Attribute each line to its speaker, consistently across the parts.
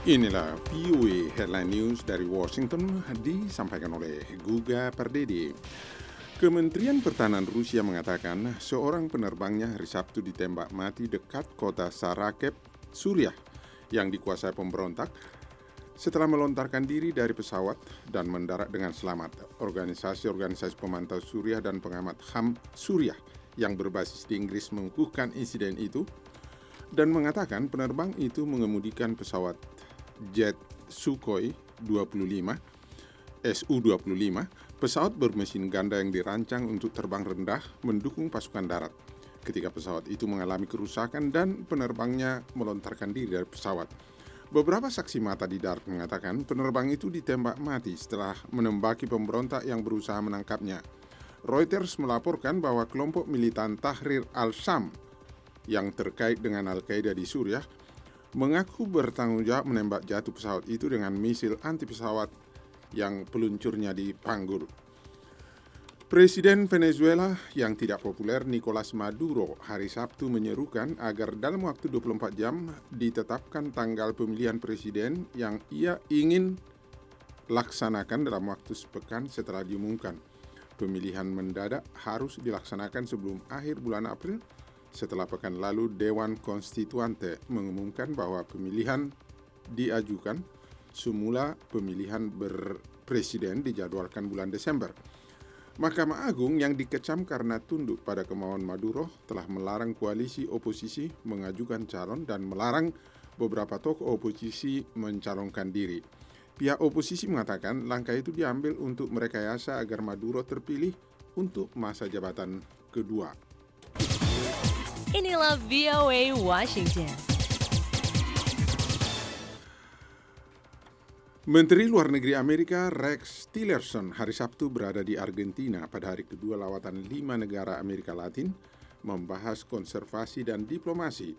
Speaker 1: Inilah VOA Headline News dari Washington disampaikan oleh Guga Pardede. Kementerian Pertahanan Rusia mengatakan seorang penerbangnya hari Sabtu ditembak mati dekat kota Sarakeb, Suriah yang dikuasai pemberontak setelah melontarkan diri dari pesawat dan mendarat dengan selamat. Organisasi-organisasi pemantau Suriah dan pengamat HAM Suriah yang berbasis di Inggris mengukuhkan insiden itu dan mengatakan penerbang itu mengemudikan pesawat jet Sukhoi 25 Su-25, pesawat bermesin ganda yang dirancang untuk terbang rendah mendukung pasukan darat. Ketika pesawat itu mengalami kerusakan dan penerbangnya melontarkan diri dari pesawat. Beberapa saksi mata di darat mengatakan penerbang itu ditembak mati setelah menembaki pemberontak yang berusaha menangkapnya. Reuters melaporkan bahwa kelompok militan Tahrir al-Sham yang terkait dengan Al-Qaeda di Suriah mengaku bertanggung jawab menembak jatuh pesawat itu dengan misil anti-pesawat yang peluncurnya dipanggul. Presiden Venezuela yang tidak populer Nicolas Maduro hari Sabtu menyerukan agar dalam waktu 24 jam ditetapkan tanggal pemilihan presiden yang ia ingin laksanakan dalam waktu sepekan setelah diumumkan. Pemilihan mendadak harus dilaksanakan sebelum akhir bulan April setelah pekan lalu Dewan Konstituante mengumumkan bahwa pemilihan diajukan. Semula pemilihan berpresiden dijadwalkan bulan Desember. Mahkamah Agung yang dikecam karena tunduk pada kemauan Maduro telah melarang koalisi oposisi mengajukan calon dan melarang beberapa tokoh oposisi mencalonkan diri. Pihak oposisi mengatakan langkah itu diambil untuk merekayasa agar Maduro terpilih untuk masa jabatan kedua.
Speaker 2: Inilah VOA Washington.
Speaker 1: Menteri Luar Negeri Amerika Rex Tillerson hari Sabtu berada di Argentina pada hari kedua lawatan 5 negara Amerika Latin membahas konservasi dan diplomasi.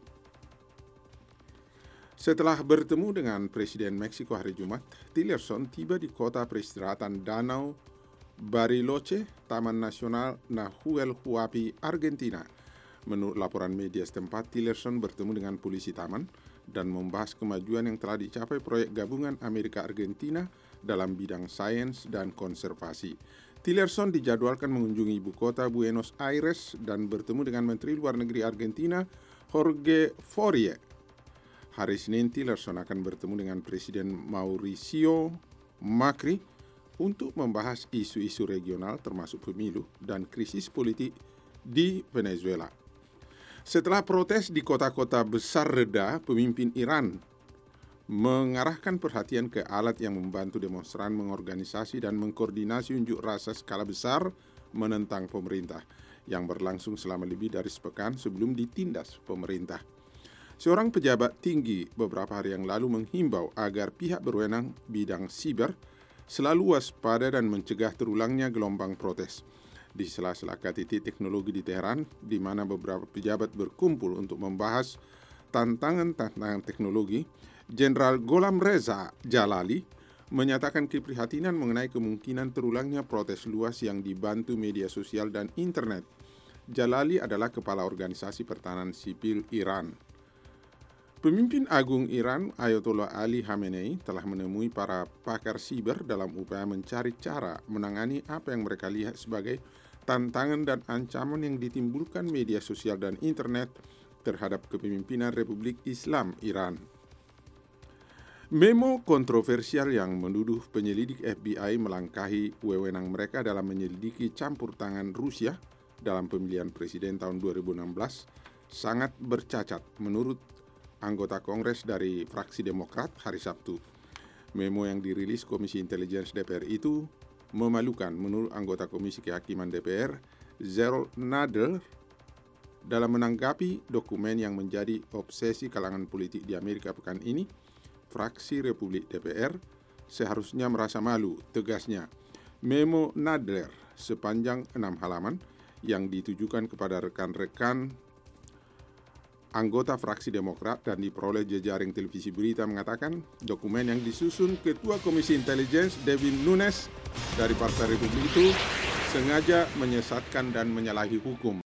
Speaker 1: Setelah bertemu dengan Presiden Meksiko hari Jumat, Tillerson tiba di kota peristirahatan Danau Bariloche, Taman Nasional Nahuel Huapi, Argentina. Menurut laporan media setempat, Tillerson bertemu dengan polisi taman dan membahas kemajuan yang telah dicapai proyek gabungan Amerika-Argentina dalam bidang sains dan konservasi. Tillerson dijadwalkan mengunjungi ibu kota Buenos Aires dan bertemu dengan Menteri Luar Negeri Argentina Jorge Fourier. Hari Senin, Tillerson akan bertemu dengan Presiden Mauricio Macri untuk membahas isu-isu regional termasuk pemilu dan krisis politik di Venezuela. Setelah protes di kota-kota besar reda, pemimpin Iran mengarahkan perhatian ke alat yang membantu demonstran mengorganisasi dan mengkoordinasi unjuk rasa skala besar menentang pemerintah yang berlangsung selama lebih dari sepekan sebelum ditindas pemerintah. Seorang pejabat tinggi beberapa hari yang lalu menghimbau agar pihak berwenang bidang siber selalu waspada dan mencegah terulangnya gelombang protes. Di sela-sela KTT teknologi di Teheran, di mana beberapa pejabat berkumpul untuk membahas tantangan-tantangan teknologi, Jenderal Gholam Reza Jalali menyatakan keprihatinan mengenai kemungkinan terulangnya protes luas yang dibantu media sosial dan internet. Jalali adalah kepala organisasi pertahanan sipil Iran. Pemimpin agung Iran, Ayatollah Ali Khamenei, telah menemui para pakar siber dalam upaya mencari cara menangani apa yang mereka lihat sebagai tantangan dan ancaman yang ditimbulkan media sosial dan internet terhadap kepemimpinan Republik Islam Iran. Memo kontroversial yang menuduh penyelidik FBI melangkahi wewenang mereka dalam menyelidiki campur tangan Rusia dalam pemilihan presiden tahun 2016 sangat bercacat menurut anggota Kongres dari fraksi Demokrat hari Sabtu. Memo yang dirilis Komisi Intelijen DPR itu memalukan menurut anggota Komisi Kehakiman DPR, Zerol Nadler, dalam menanggapi dokumen yang menjadi obsesi kalangan politik di Amerika pekan ini. Fraksi Republik DPR seharusnya merasa malu, tegasnya. Memo Nadler sepanjang 6 halaman yang ditujukan kepada rekan-rekan anggota fraksi Demokrat dan diperoleh jejaring televisi berita mengatakan dokumen yang disusun Ketua Komisi Intelijen Devin Nunes dari Partai Republik itu sengaja menyesatkan dan menyalahi hukum.